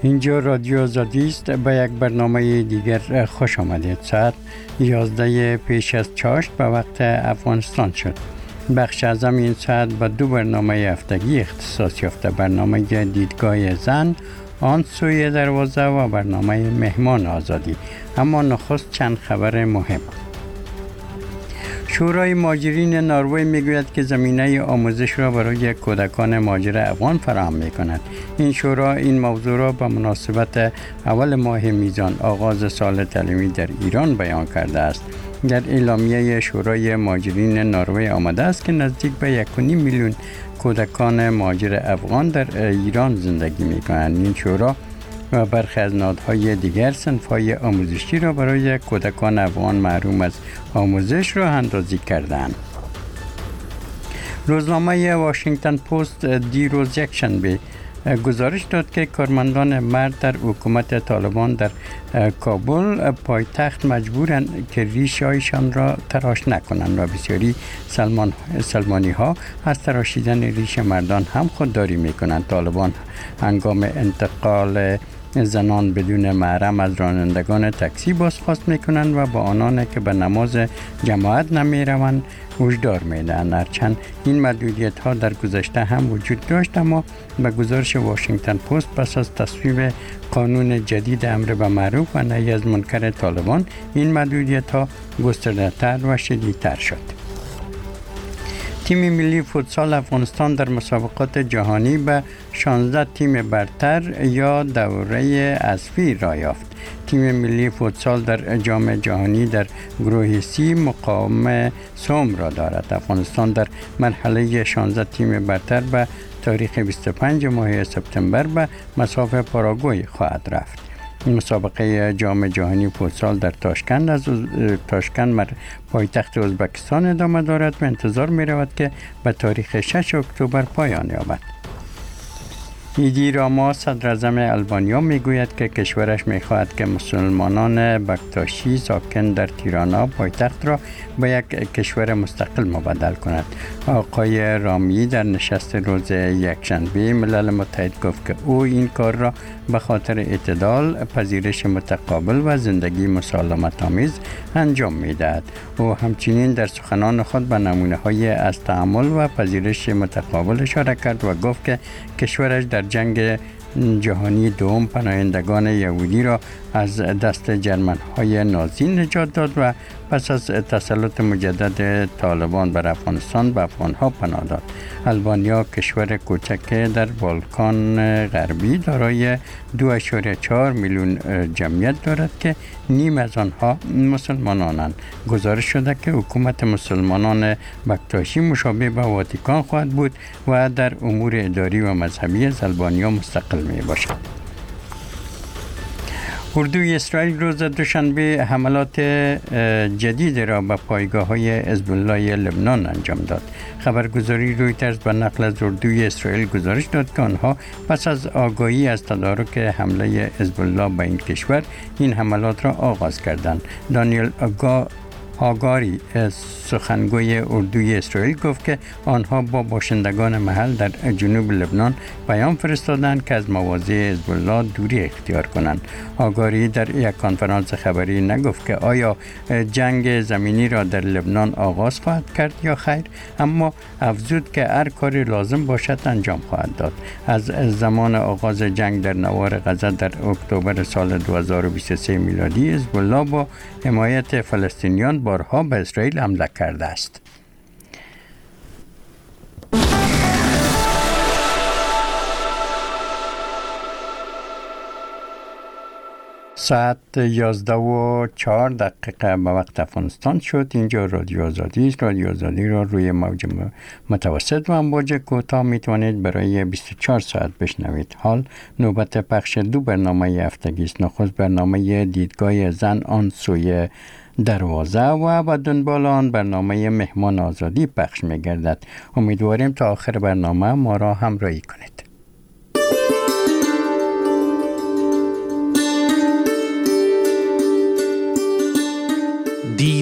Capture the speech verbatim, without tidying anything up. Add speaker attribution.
Speaker 1: اینجا رادیو آزادی است. به یک برنامه دیگر خوش آمدید. ساعت یازده پیش از چاشت به وقت افغانستان شد. بخش اعظم این ساعت به دو برنامه هفتگی اختصاص یافته: برنامه دیدگاه زن، آن سوی دروازه و برنامه مهمان آزادی. اما نخست چند خبر مهم. شورای مهاجرین نروژ میگوید که زمینه آموزش را برای کودکان مهاجر افغان فراهم میکند. این شورا این موضوع را به مناسبت اول ماه میزان آغاز سال تعلیمی در ایران بیان کرده است. در اعلامیه شورای مهاجرین نروژ آمده است که نزدیک به یک و نیم میلیون کودکان مهاجر افغان در ایران زندگی میکنند. این شورا و برخی از نهادهای دیگر صنف‌های آموزشی را برای کودکان افغان محروم از آموزش را اندازی کردند. روزنامه واشنگتن پست دیروز یکشنبه گزارش داد که کارمندان مرد در حکومت طالبان در کابل پایتخت مجبورند که ریش‌هایشان را تراش نکنند و بسیاری سلمان سلمانی ها از تراشیدن ریش مردان هم خودداری میکنند. طالبان هنگام انتقال زنان بدون محرم از رانندگان تاکسی بازخواست میکنند و با آنان که به نماز جماعت نمیروند هشدار میدهند. هرچند این محدودیت ها در گذشته هم وجود داشت، اما به گزارش واشنگتن پست پس از تصویب قانون جدید امر به معروف و نهی از منکر طالبان این محدودیت ها گسترده تر و شدیدتر شد. تیم ملی فوتسال افغانستان در مسابقات جهانی به شانزده تیم برتر یا دوره حذفی را یافت. تیم ملی فوتسال در جام جهانی در گروه سی مقام سوم را دارد. افغانستان در مرحله شانزده تیم برتر به تاریخ بیست و پنجم ماه سپتامبر به مصاف پاراگوئه خواهد رفت. مسابقه جام جهانی فوتسال در تاشکند از تاشکند پایتخت ازبکستان ادامه دارد و انتظار می رود که به تاریخ شش اکتبر پایان یابد. ایدی راما صدر اعظم آلبانیا می گوید که کشورش می خواهد که مسلمانان بکتاشی ساکن در تیرانا پایتخت را به یک کشور مستقل مبدل کند. آقای رامی در نشست روز یکشنبه ملل متحد گفت که او این کار را به خاطر اعتدال، پذیرش متقابل و زندگی مسالمت آمیز انجام می دهد. او همچنین در سخنان خود به نمونه های از تحمل و پذیرش متقابل اشاره کرد و گفت که کشورش در جنگ جهانی دوم پناهندگان یهودی را از دست جرمن های نازی نجات داد و پس از تسلط مجدد طالبان بر افغانستان به افغان ها پناه داد. آلبانیا کشور کوچک در بالکان غربی دارای دو اشاره چهار میلیون جمعیت دارد که نیم از آنها مسلمانانند. گزارش شده که حکومت مسلمانان بکتاشی مشابه به واتیکان خواهد بود و در امور اداری و مذهبی از آلبانیا مستقل می باشد. اردوی اسرائیل روز دوشنبه حملات جدید را به پایگاه‌های حزب الله لبنان انجام داد. خبرگزاری رویترز به نقل از اردوی اسرائیل گزارش داد که آنها پس از آگاهی از تدارک حمله حزب الله به این کشور این حملات را آغاز کردند. دانیل آگا هاگاری سخنگوی اردوی اسرائیل گفت که آنها با باشندگان محل در جنوب لبنان پیام فرستادند که از مواضع حزب الله دوری اختیار کنند. هاگاری در یک کنفرانس خبری نگفت که آیا جنگ زمینی را در لبنان آغاز خواهد کرد یا خیر، اما افزود که هر کاری لازم باشد انجام خواهد داد. از زمان آغاز جنگ در نوار غزه در اکتبر سال دو هزار و بیست و سه میلادی حزب الله با حمایت فلسطینیان بارها به اسرائیل حمله کرده است. ساعت یازده و چهار دقیقه به وقت افغانستان شد. اینجا رادیو آزادی است. رادیو آزادی را روی موج متوسط و امواج کوتاه می توانید برای بیست و چهار ساعت بشنوید. حال نوبت پخش دو برنامه هفتگی است. نخست برنامه دیدگاه زن، آن سوی دروازه و به دنبال آن برنامه مهمان آزادی پخش می گردد. امیدواریم تا آخر برنامه ما را همراهی کنید.